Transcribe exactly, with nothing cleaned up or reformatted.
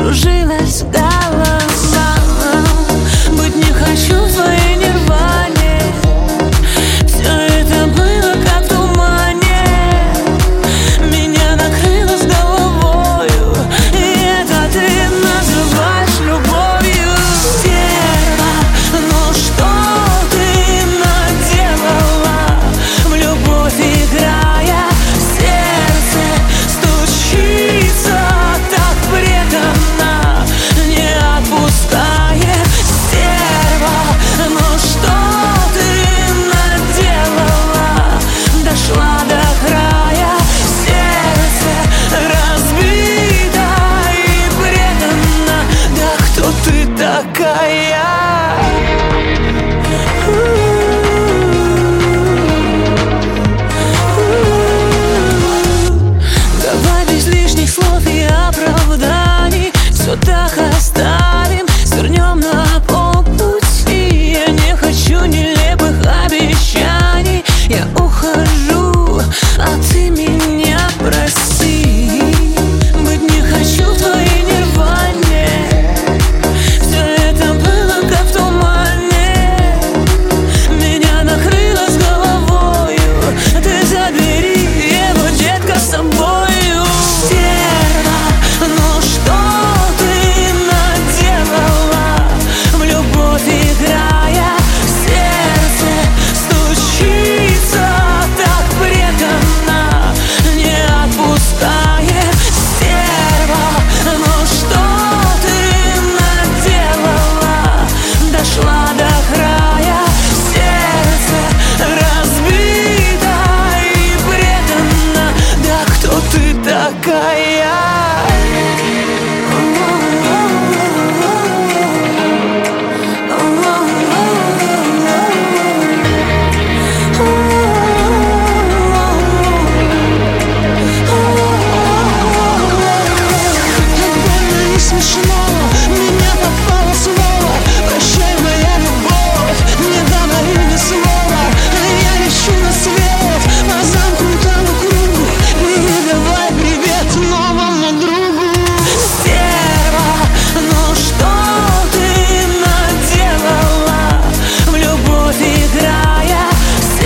закружилась голова. Быть не хочу в твоей нирване. Все это было как в тумане. Меня накрыло с головою, и это ты называешь любовью. Стерва, ну что ты наделала? В любовь играя, сердце стучится так преданно, не отпускает. Стерва, ну что ты наделала? Дошла до края, сердце разбито и предано. Да кто ты такая? Давай без лишних слов и оправданий, все так останется.